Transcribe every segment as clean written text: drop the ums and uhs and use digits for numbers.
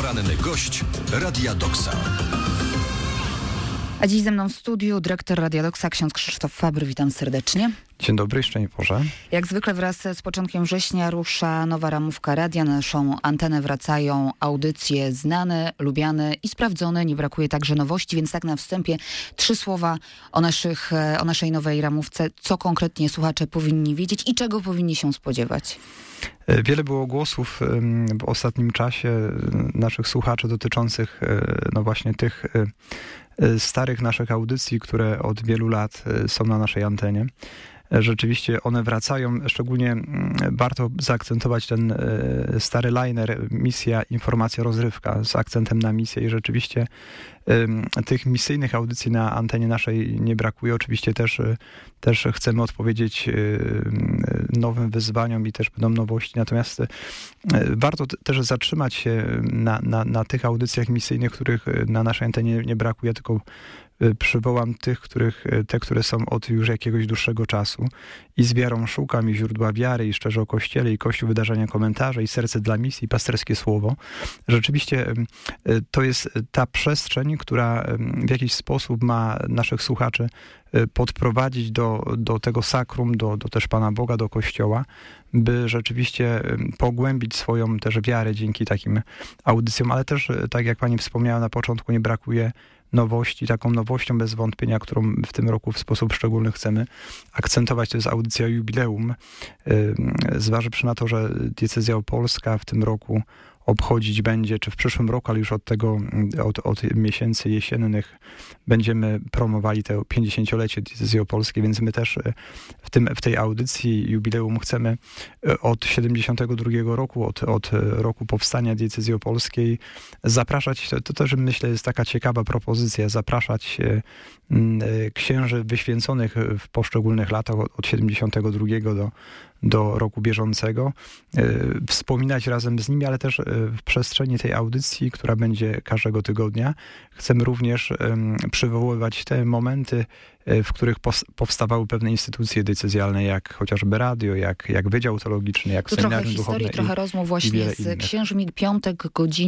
Poranny gość Radia Doksa. A dziś ze mną w studiu dyrektor Radia Doksa, ksiądz Krzysztof Fabry. Witam serdecznie. Dzień dobry, szczęść Boże. Jak zwykle wraz z początkiem września rusza nowa ramówka radia. Na naszą antenę wracają audycje znane, lubiane i sprawdzone. Nie brakuje także nowości, więc tak na wstępie 3 słowa o naszej nowej ramówce. Co konkretnie słuchacze powinni wiedzieć i czego powinni się spodziewać? Wiele było głosów w ostatnim czasie naszych słuchaczy dotyczących no właśnie tych starych naszych audycji, które od wielu lat są na naszej antenie. Rzeczywiście one wracają, szczególnie warto zaakcentować ten stary liner, misja, informacja, rozrywka z akcentem na misję i rzeczywiście tych misyjnych audycji na antenie naszej nie brakuje. Oczywiście też chcemy odpowiedzieć nowym wyzwaniom i też będą nowości, natomiast warto też zatrzymać się na tych audycjach misyjnych, których na naszej antenie nie brakuje, tylko przywołam te, które są od już jakiegoś dłuższego czasu. I z wiarą szukam, i źródła wiary, i szczerze o Kościele, i Kościół, wydarzenia, komentarze, i serce dla misji, i pasterskie słowo. Rzeczywiście to jest ta przestrzeń, która w jakiś sposób ma naszych słuchaczy podprowadzić do tego sakrum, do też Pana Boga, do Kościoła, by rzeczywiście pogłębić swoją też wiarę dzięki takim audycjom, ale też, tak jak Pani wspomniała na początku, nie brakuje nowości. Taką nowością bez wątpienia, którą w tym roku w sposób szczególny chcemy akcentować, to jest audycja Jubileum. Zważywszy na to, że diecezja opolska w tym roku obchodzić będzie, czy w przyszłym roku, ale już od miesięcy jesiennych będziemy promowali te 50-lecie diecezji opolskiej, więc my też w tej audycji Jubileum chcemy od 72 roku, od roku powstania diecezji opolskiej zapraszać, to też myślę jest taka ciekawa propozycja, zapraszać księży wyświęconych w poszczególnych latach od 72 do roku bieżącego, wspominać razem z nimi, ale też w przestrzeni tej audycji, która będzie każdego tygodnia, chcemy również przywoływać te momenty, w których powstawały pewne instytucje decyzjalne, jak chociażby radio, jak Wydział Teologiczny, jak Seminarium Duchowne. Trochę historii, trochę rozmów właśnie z księżmi. Piątek,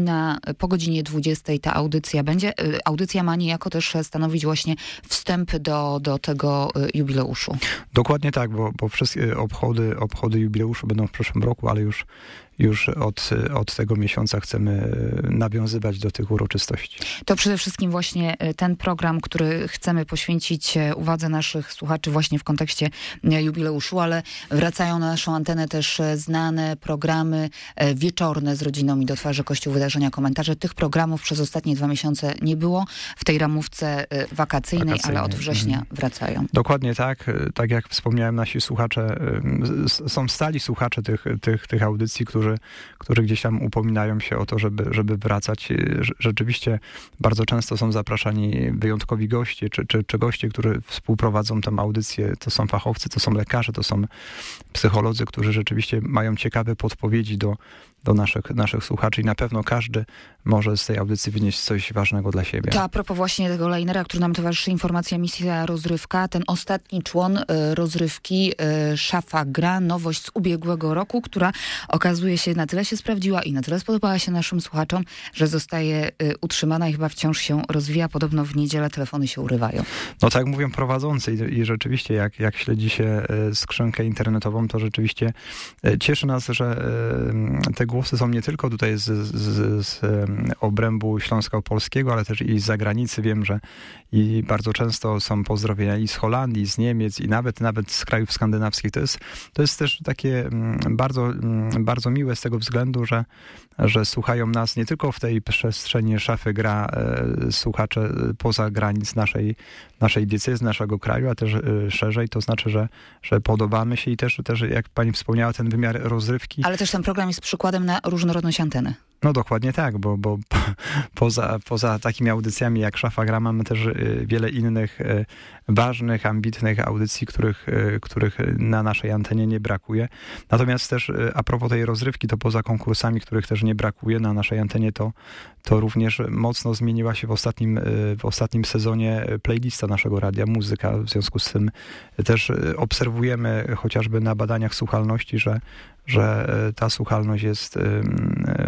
po godzinie 20 ta audycja będzie. Audycja ma niejako też stanowić właśnie wstęp do tego jubileuszu. Dokładnie tak, bo wszystkie obchody jubileuszu będą w przyszłym roku, ale już od tego miesiąca chcemy nawiązywać do tych uroczystości. To przede wszystkim właśnie ten program, który chcemy poświęcić uwadze naszych słuchaczy właśnie w kontekście jubileuszu, ale wracają na naszą antenę też znane programy wieczorne z rodziną i do twarzy Kościół, wydarzenia, komentarze. Tych programów przez ostatnie 2 miesiące nie było w tej ramówce wakacyjnej, ale od września wracają. Dokładnie tak. Tak jak wspomniałem, nasi słuchacze są stali słuchacze tych audycji, którzy gdzieś tam upominają się o to, żeby wracać. Rzeczywiście bardzo często są zapraszani wyjątkowi goście, czy goście, którzy współprowadzą tę audycję. To są fachowcy, to są lekarze, to są psycholodzy, którzy rzeczywiście mają ciekawe podpowiedzi do naszych słuchaczy i na pewno każdy może z tej audycji wynieść coś ważnego dla siebie. To a propos właśnie tego linera, który nam towarzyszy, informacja, misja, rozrywka, ten ostatni człon rozrywki, Szafa Gra, nowość z ubiegłego roku, która okazuje się na tyle się sprawdziła i na tyle spodobała się naszym słuchaczom, że zostaje utrzymana i chyba wciąż się rozwija. Podobno w niedzielę telefony się urywają. No tak mówią prowadzący i rzeczywiście jak śledzi się skrzynkę internetową, to rzeczywiście cieszy nas, że te głosy są nie tylko tutaj z obrębu Śląska Opolskiego, ale też i z zagranicy. Wiem, że i bardzo często są pozdrowienia i z Holandii, z Niemiec i nawet z krajów skandynawskich. To jest też takie bardzo, bardzo miłe z tego względu, że słuchają nas nie tylko w tej przestrzeni Szafy Gra słuchacze poza granic naszej diecezji, naszego kraju, a też szerzej. To znaczy, że podobamy się i też jak pani wspomniała, ten wymiar rozrywki. Ale też ten program jest przykładem na różnorodność anteny. No dokładnie tak, bo poza takimi audycjami jak Szafa Gra mamy też wiele innych ważnych, ambitnych audycji, których na naszej antenie nie brakuje. Natomiast też a propos tej rozrywki, to poza konkursami, których też nie brakuje na naszej antenie, to również mocno zmieniła się w ostatnim sezonie playlista naszego radia, muzyka. W związku z tym też obserwujemy chociażby na badaniach słuchalności, że ta słuchalność jest bardzo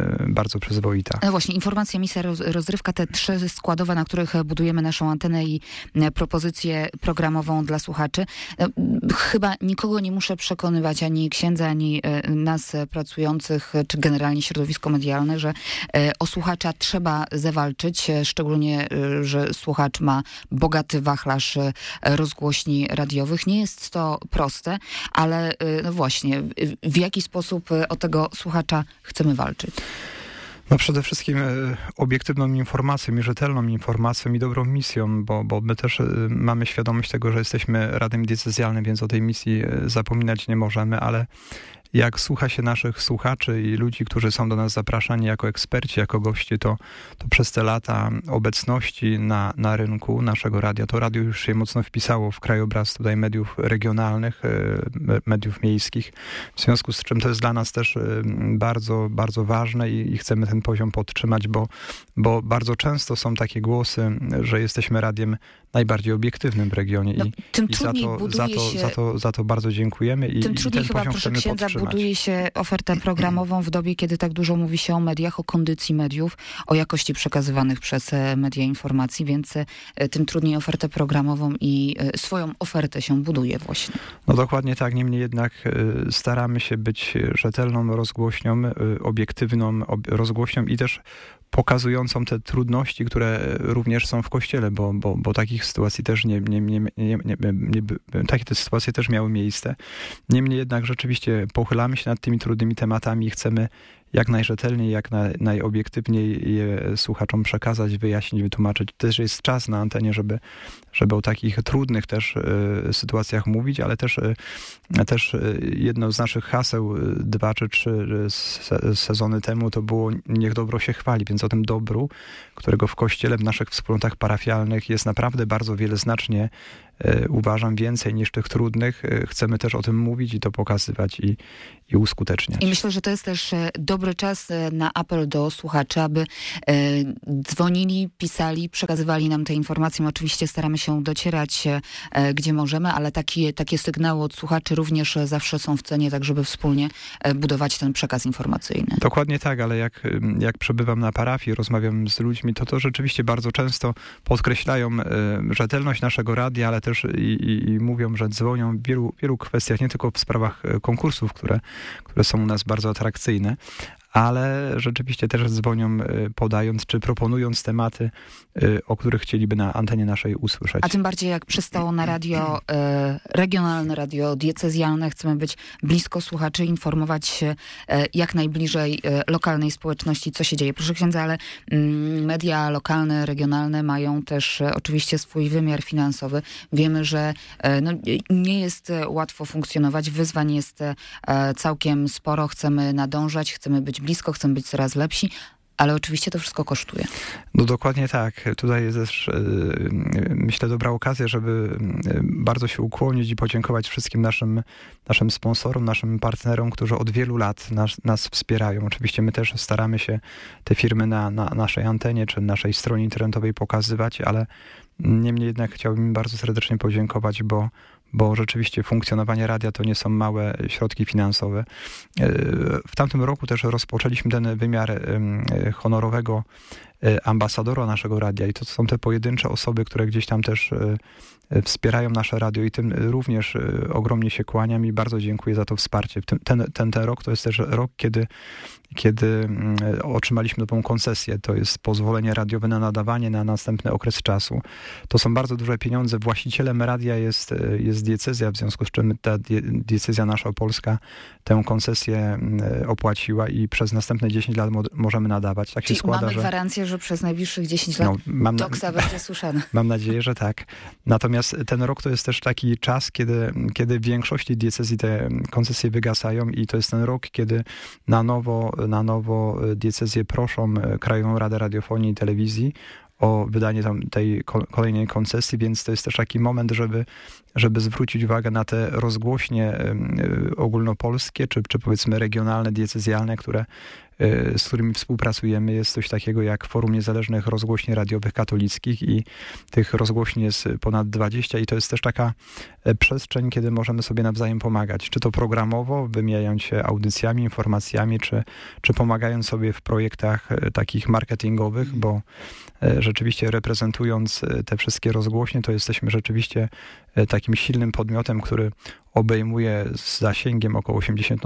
bardzo przyzwoita. No właśnie, informacja, misja, rozrywka, te 3 składowe, na których budujemy naszą antenę i propozycję programową dla słuchaczy. Chyba nikogo nie muszę przekonywać, ani księdza, ani nas pracujących, czy generalnie środowisko medialne, że o słuchacza trzeba zawalczyć, szczególnie, że słuchacz ma bogaty wachlarz rozgłośni radiowych. Nie jest to proste, ale no właśnie, w jaki sposób o tego słuchacza chcemy walczyć? No przede wszystkim obiektywną informacją i rzetelną informacją i dobrą misją, bo my też mamy świadomość tego, że jesteśmy radiem diecezjalnym, więc o tej misji zapominać nie możemy, ale jak słucha się naszych słuchaczy i ludzi, którzy są do nas zapraszani jako eksperci, jako goście, to przez te lata obecności na rynku naszego radia, to radio już się mocno wpisało w krajobraz tutaj mediów regionalnych, mediów miejskich, w związku z czym to jest dla nas też bardzo, bardzo ważne i chcemy ten poziom podtrzymać, bo bardzo często są takie głosy, że jesteśmy radiem najbardziej obiektywnym w regionie i za to bardzo dziękujemy i tym trudniej ten chyba, poziom proszę chcemy księdza, podtrzymać. buduje się ofertę programową w dobie, kiedy tak dużo mówi się o mediach, o kondycji mediów, o jakości przekazywanych przez media informacji, więc tym trudniej ofertę programową i swoją ofertę się buduje właśnie. No dokładnie tak, niemniej jednak staramy się być rzetelną rozgłośnią, obiektywną rozgłośnią i też pokazującą te trudności, które również są w Kościele, bo takich sytuacji też takie sytuacje też miały miejsce. Niemniej jednak rzeczywiście pochylamy się nad tymi trudnymi tematami i chcemy jak najrzetelniej, jak najobiektywniej je słuchaczom przekazać, wyjaśnić, wytłumaczyć. Też jest czas na antenie, żeby o takich trudnych też sytuacjach mówić, ale też jedno z naszych haseł 2 czy 3 sezony temu to było niech dobro się chwali, więc o tym dobru, którego w Kościele, w naszych wspólnotach parafialnych jest naprawdę bardzo wieloznacznie, uważam, więcej niż tych trudnych. Chcemy też o tym mówić i to pokazywać i uskuteczniać. I myślę, że to jest też dobry czas na apel do słuchaczy, aby dzwonili, pisali, przekazywali nam te informacje. My oczywiście staramy się docierać, gdzie możemy, ale takie sygnały od słuchaczy również zawsze są w cenie, tak żeby wspólnie budować ten przekaz informacyjny. Dokładnie tak, ale jak przebywam na parafii, rozmawiam z ludźmi, to rzeczywiście bardzo często podkreślają rzetelność naszego radia, ale też i mówią, że dzwonią w wielu kwestiach, nie tylko w sprawach konkursów, które są u nas bardzo atrakcyjne, ale rzeczywiście też dzwonią podając czy proponując tematy, o których chcieliby na antenie naszej usłyszeć. A tym bardziej jak przystało na radio regionalne, radio diecezjalne, chcemy być blisko słuchaczy, informować się jak najbliżej lokalnej społeczności, co się dzieje. Proszę księdza, ale media lokalne, regionalne mają też oczywiście swój wymiar finansowy. Wiemy, że nie jest łatwo funkcjonować, wyzwań jest całkiem sporo, chcemy nadążać, chcemy być blisko, chcemy być coraz lepsi, ale oczywiście to wszystko kosztuje. No dokładnie tak. Tutaj jest też, myślę, dobra okazja, żeby bardzo się ukłonić i podziękować wszystkim naszym sponsorom, naszym partnerom, którzy od wielu lat nas wspierają. Oczywiście my też staramy się te firmy na naszej antenie czy naszej stronie internetowej pokazywać, ale niemniej jednak chciałbym im bardzo serdecznie podziękować, bo rzeczywiście funkcjonowanie radia to nie są małe środki finansowe. W tamtym roku też rozpoczęliśmy ten wymiar honorowego ambasadora naszego radia i to są te pojedyncze osoby, które gdzieś tam też wspierają nasze radio i tym również ogromnie się kłaniam i bardzo dziękuję za to wsparcie. Ten rok to jest też rok, kiedy otrzymaliśmy nową koncesję. To jest pozwolenie radiowe na nadawanie na następny okres czasu. To są bardzo duże pieniądze. Właścicielem radia jest diecezja, w związku z czym ta diecezja nasza polska tę koncesję opłaciła i przez następne 10 lat możemy nadawać. Tak Czyli się składa, mamy gwarancję, że przez najbliższych 10 lat Doksa będzie słyszana. Mam nadzieję, że tak. Natomiast ten rok to jest też taki czas, kiedy w większości diecezji te koncesje wygasają i to jest ten rok, kiedy na nowo diecezje proszą Krajową Radę Radiofonii i Telewizji o wydanie tej kolejnej koncesji, więc to jest też taki moment, żeby zwrócić uwagę na te rozgłośnie ogólnopolskie, czy powiedzmy regionalne, diecezjalne, z którymi współpracujemy. Jest coś takiego jak Forum Niezależnych Rozgłośni Radiowych Katolickich i tych rozgłośni jest ponad 20 i to jest też taka przestrzeń, kiedy możemy sobie nawzajem pomagać. Czy to programowo, wymieniając się audycjami, informacjami, czy pomagając sobie w projektach takich marketingowych, bo rzeczywiście reprezentując te wszystkie rozgłośnie, to jesteśmy rzeczywiście takim silnym podmiotem, który obejmuje z zasięgiem około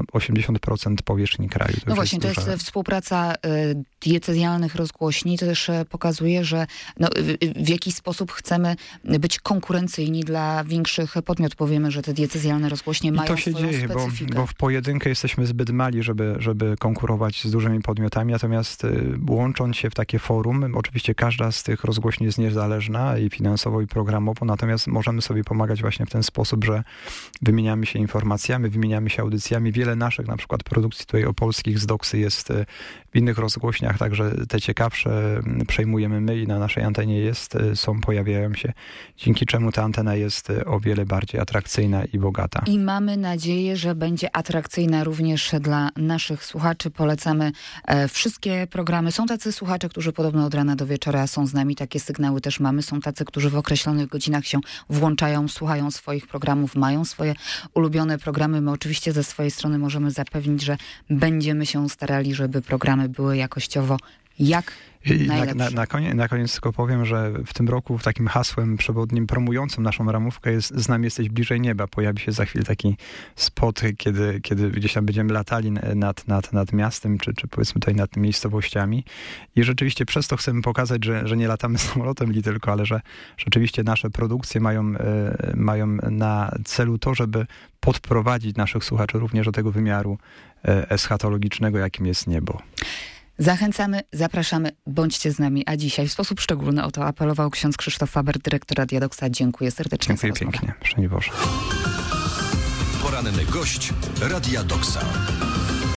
80% powierzchni kraju. No właśnie, to jest współpraca diecezjalnych rozgłośni. To też pokazuje, że w jakiś sposób chcemy być konkurencyjni dla większych podmiotów. Powiemy, że te diecezjalne rozgłośnie mają swoją specyfikę. I to się dzieje, bo w pojedynkę jesteśmy zbyt mali, żeby konkurować z dużymi podmiotami, natomiast łącząc się w takie forum, oczywiście każda z tych rozgłośni jest niezależna i finansowo, i programowo, natomiast możemy sobie pomagać właśnie w ten sposób, że wymieniamy się informacjami, wymieniamy się audycjami. Wiele naszych na przykład produkcji tutaj opolskich z Doksy jest w innych rozgłośniach, także te ciekawsze przejmujemy my i na naszej antenie pojawiają się, dzięki czemu ta antena jest o wiele bardziej atrakcyjna i bogata. I mamy nadzieję, że będzie atrakcyjna również dla naszych słuchaczy. Polecamy wszystkie programy. Są tacy słuchacze, którzy podobno od rana do wieczora są z nami, takie sygnały też mamy. Są tacy, którzy w określonych godzinach się włączają, słuchają swoich programów, mają swoje ulubione programy. My oczywiście ze swojej strony możemy zapewnić, że będziemy się starali, żeby programy były jakościowo jak najlepsze. Na koniec tylko powiem, że w tym roku takim hasłem przewodnim promującym naszą ramówkę jest "Z nami jesteś bliżej nieba". Pojawi się za chwilę taki spot, kiedy gdzieś tam będziemy latali nad miastem, czy powiedzmy tutaj nad miejscowościami. I rzeczywiście przez to chcemy pokazać, że nie latamy samolotem tylko, ale że rzeczywiście nasze produkcje mają na celu to, żeby podprowadzić naszych słuchaczy również do tego wymiaru eschatologicznego, jakim jest niebo. Zachęcamy, zapraszamy, bądźcie z nami. A dzisiaj w sposób szczególny o to apelował ksiądz Krzysztof Faber, dyrektor Radia Doksa. Dziękuję serdecznie za rozmowę. Dziękuję pięknie. Szczęść Boże. Poranny gość Radia Doksa.